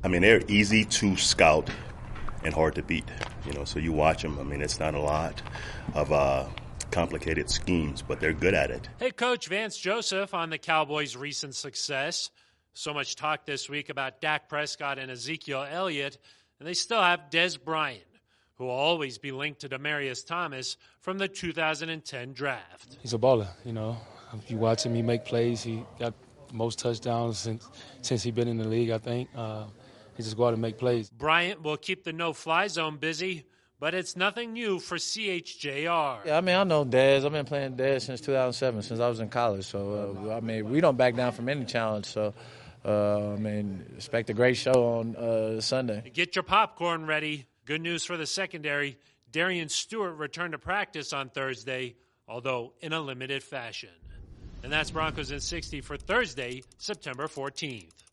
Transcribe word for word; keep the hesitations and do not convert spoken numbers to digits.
I mean, they're easy to scout and hard to beat. You know, so you watch them. I mean, it's not a lot of uh, complicated schemes, but they're good at it. Hey, Coach Vance Joseph on the Cowboys' recent success. So much talk this week about Dak Prescott and Ezekiel Elliott, and they still have Des Bryant, who will always be linked to Demaryius Thomas from the two thousand ten draft. He's a baller, you know. If you watch him, he make plays. He got the most touchdowns since since he's been in the league, I think. Uh, he just go out and make plays. Bryant will keep the no-fly zone busy, but it's nothing new for C H J R. Yeah, I mean, I know Dez. I've been playing Dez since two thousand seven, since I was in college. So, uh, I mean, we don't back down from any challenge. So, uh, I mean, expect a great show on uh, Sunday. Get your popcorn ready. Good news for the secondary. Darian Stewart returned to practice on Thursday, although in a limited fashion. And that's Broncos in sixty for Thursday, September fourteenth.